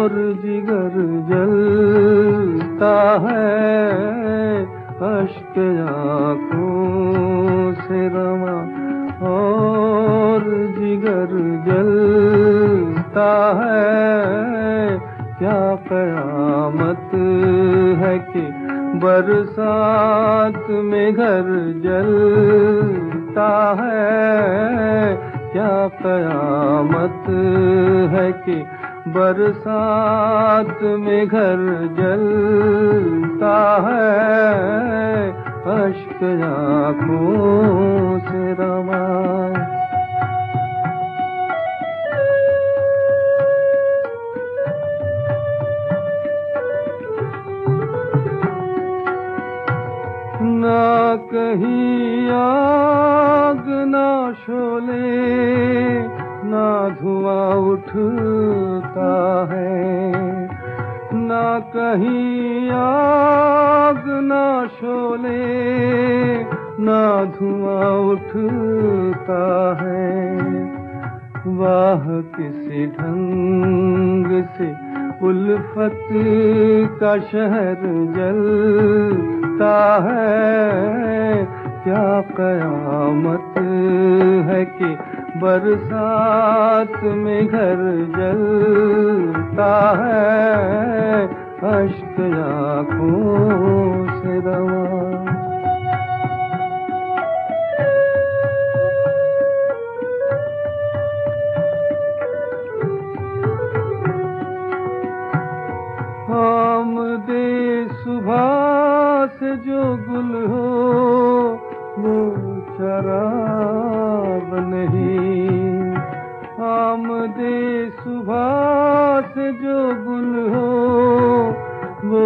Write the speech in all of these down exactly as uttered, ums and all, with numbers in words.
और जिगर जलता है, अश्क आँखों से रवा और जिगर जलता है। क्या कयामत है कि बरसात में घर जलता है। क्या कयामत है कि बरसात में घर जलता है, अश्क आँखों से रवा। ना कहीं आग ना शोले, ना धुआं उठता है। ना कहीं आग ना शोले, ना धुआं उठता है। वाह किसी ढंग से उल्फत का शहर जलता है। क्या कयामत है कि बरसात में घर जलता है, अश्क आँखों से रवा। आमदे सुबह से जो गुल हो वो शराब नहीं। आमदे सुबह से जो गुल हो वो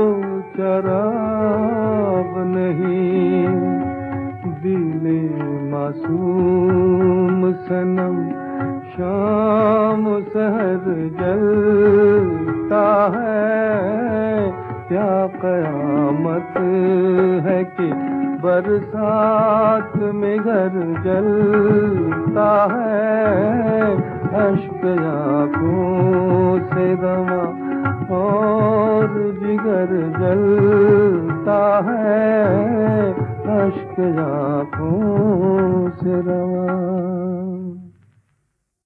शराब नहीं। दिले मासूम सनम शाम सहर जलता है। क्या कयामत है कि बरसात में घर जलता है, अश्क आँखों से रवा और जिगर जलता है, अश्क आँखों से रवा।